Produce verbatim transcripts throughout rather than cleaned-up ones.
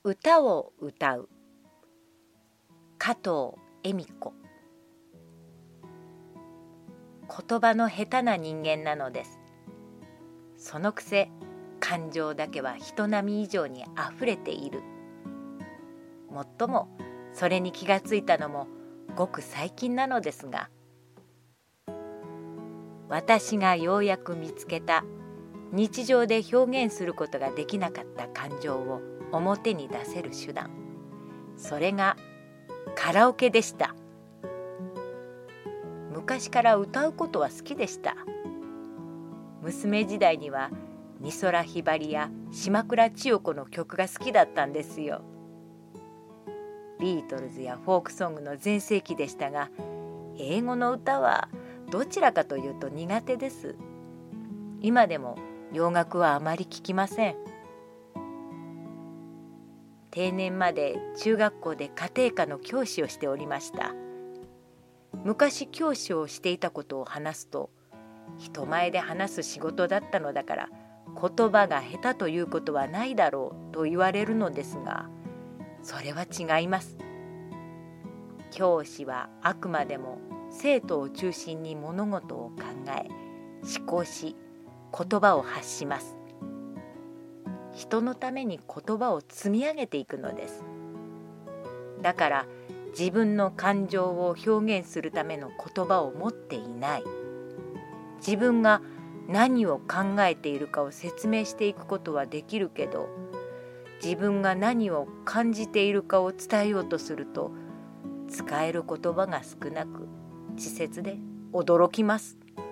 歌を歌う加藤恵美子。言葉の下手な人間なのです。そのくせ感情だけは人並み以上にあふれている。もっともそれに気がついたのもごく最近なのですが、私がようやく見つけた日常で表現することができなかった感情を表に出せる手段、それがカラオケでした。昔から歌うことは好きでした。娘時代には美空ひばりや島倉千代子の曲が好きだったんですよ。ビートルズやフォークソングの全盛期でしたが、英語の歌はどちらかというと苦手です。今でも洋楽はあまり聞きません。定年まで中学校で家庭科の教師をしておりました。昔教師をしていたことを話すと、人前で話す仕事だったのだから言葉が下手ということはないだろうと言われるのですが、それは違います。教師はあくまでも生徒を中心に物事を考え、思考し、言葉を発します。人のために言葉を積み上げていくのです。だから自分の感情を表現するための言葉を持っていない。自分が何を考えているかを説明していくことはできるけど、自分が何を感じているかを伝えようとすると、使える言葉が少なく稚拙で驚きます。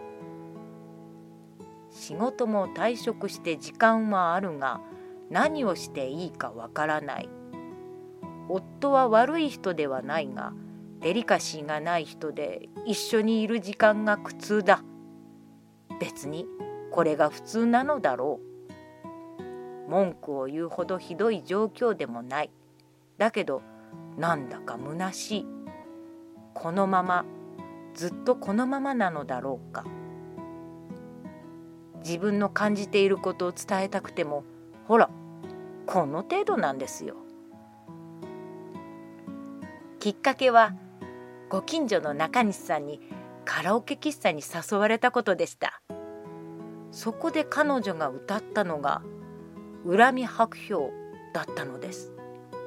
仕事も退職して時間はあるが、何をしていいかわからない。夫は悪い人ではないが、デリカシーがない人で一緒にいる時間が苦痛だ。別にこれが普通なのだろう。文句を言うほどひどい状況でもない。だけどなんだか虚しい。このまま、ずっとこのままなのだろうか。自分の感じていることを伝えたくても、ほら、この程度なんですよ。きっかけは、ご近所の中西さんにカラオケ喫茶に誘われたことでした。そこで彼女が歌ったのが恨み白氷だったのです。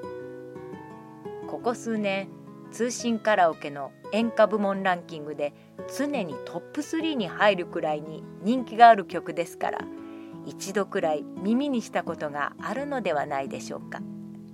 ここ数年、通信カラオケの演歌部門ランキングで常にトップスリーに入るくらいに人気がある曲ですから、一度くらい耳にしたことがあるのではないでしょうか。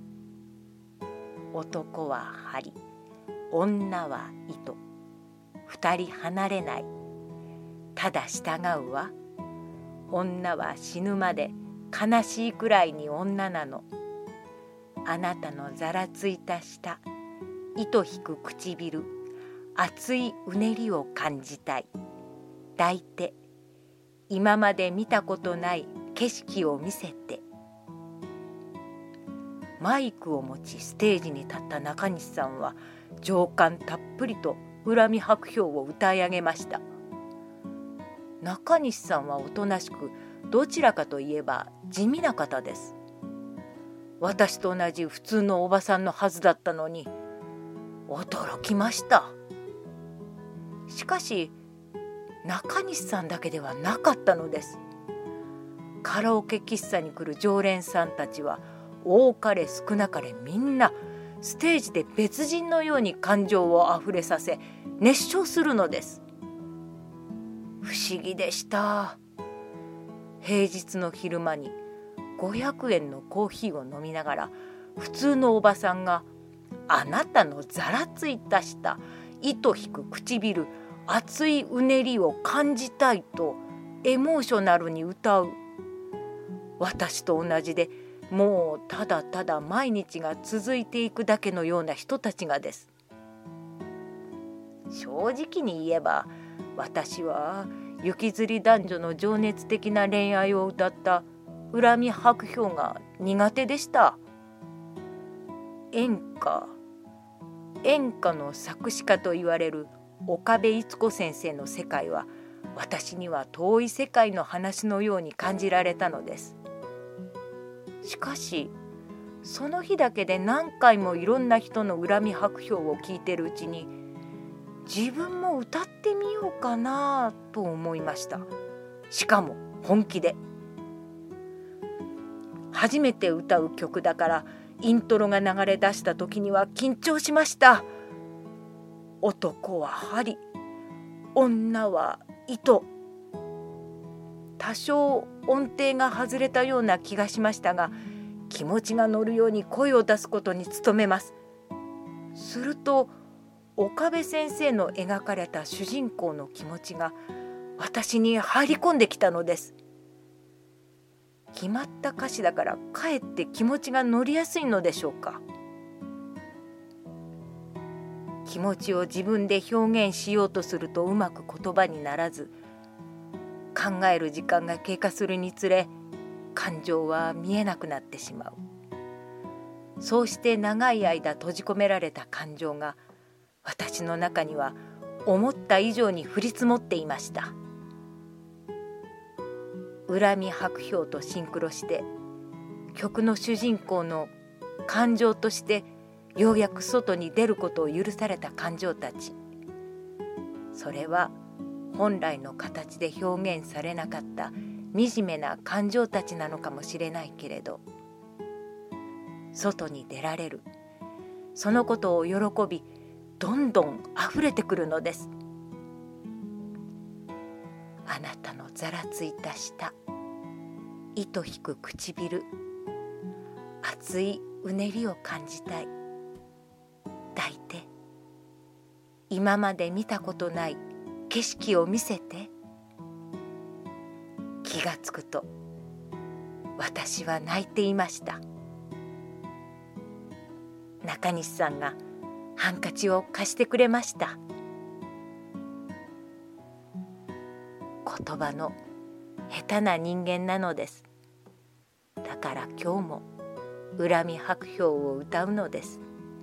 男は針、女は糸、二人離れない、ただ従うわ。女は死ぬまで悲しいくらいに女なの。あなたのざらついた舌、糸引く唇、熱いうねりを感じたい。抱いて、今まで見たことない景色を見せて。マイクを持ちステージに立った中西さんは情感たっぷりと恨み白氷を歌い上げました。中西さんはおとなしく、どちらかといえば地味な方です。私と同じ普通のおばさんのはずだったのに、驚きました。しかし中西さんだけではなかったのです。カラオケ喫茶に来る常連さんたちは多かれ少なかれみんなステージで別人のように感情をあふれさせ熱唱するのです。不思議でした。平日の昼間にごひゃくえんのコーヒーを飲みながら、普通のおばさんがあなたのざらついた舌、糸引く唇、熱いうねりを感じたいとエモーショナルに歌う。私と同じで、もうただただ毎日が続いていくだけのような人たちがです。正直に言えば、私は雪吊り男女の情熱的な恋愛を歌った恨み白氷が苦手でした。演歌演歌の作詞家と言われる岡部逸子先生の世界は、私には遠い世界の話のように感じられたのです。しかしその日だけで何回もいろんな人の恨み白票を聞いてるうちに、自分も歌ってみようかなと思いました。しかも本気で。初めて歌う曲だからイントロが流れ出した時には緊張しました。男は針、女は糸。多少音程が外れたような気がしましたが、気持ちが乗るように声を出すことに努めます。すると岡部先生の描かれた主人公の気持ちが私に入り込んできたのです。決まった歌詞だからかえって気持ちが乗りやすいのでしょうか。気持ちを自分で表現しようとするとうまく言葉にならず、考える時間が経過するにつれ感情は見えなくなってしまう。そうして長い間閉じ込められた感情が私の中には思った以上に降り積もっていました。恨み白票とシンクロして曲の主人公の感情としてようやく外に出ることを許された感情たち、それは本来の形で表現されなかった惨めな感情たちなのかもしれないけれど、外に出られる、そのことを喜びどんどんあふれてくるのです。あなたのざらついた舌、糸引く唇、熱いうねりを感じたい。抱いて、今まで見たことない景色を見せて。気がつくと私は泣いていました。中西さんがハンカチを貸してくれました。言葉の下手な人間なのです。だから今日も恨み白票を歌うのです。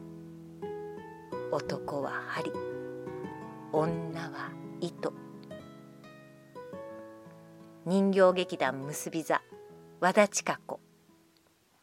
男は針、女は糸。人形劇団結び座、和田千佳子。